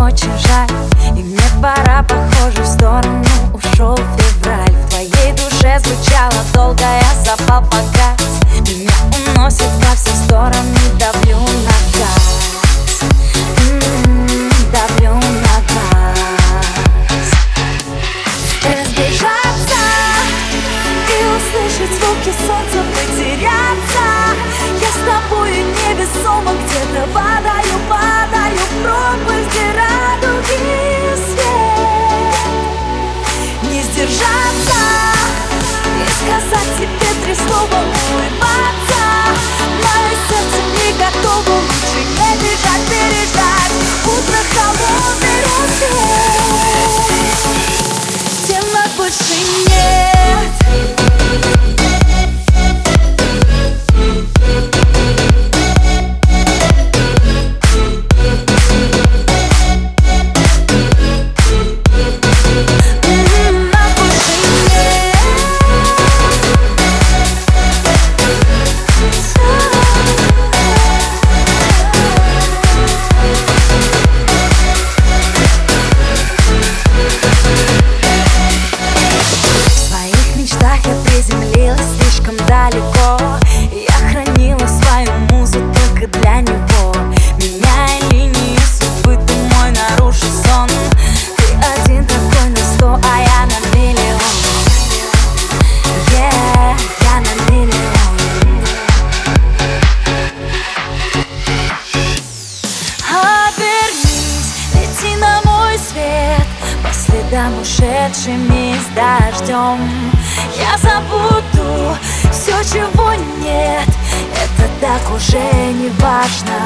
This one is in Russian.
очень жаль, и мне пора, похоже, в сторону ушел февраль. В твоей душе звучала долгая, запал погас. Меня уносит во все стороны, давлю на газ, давлю на газ. Разбежаться и услышать звуки солнца, потеряться. Я с тобою невесомо, где-то падаю, падаю в пропасть, где радуги свет. Не сдержаться и сказать тебе 3 слова, улыбаться. Мое сердце не готово, лучше не бежать, переждать утро, холодный рассвет. Темнот больше нет. Слишком далеко, я хранила свою музу только для него. Меняя линии судьбы, ты мой нарушил сон. Ты один такой на 100, а я на миллион. Yeah, я на миллион. Обернись, лети на мой свет, по следам ушедшими с дождем. Я забуду все, чего нет, это так уже не важно.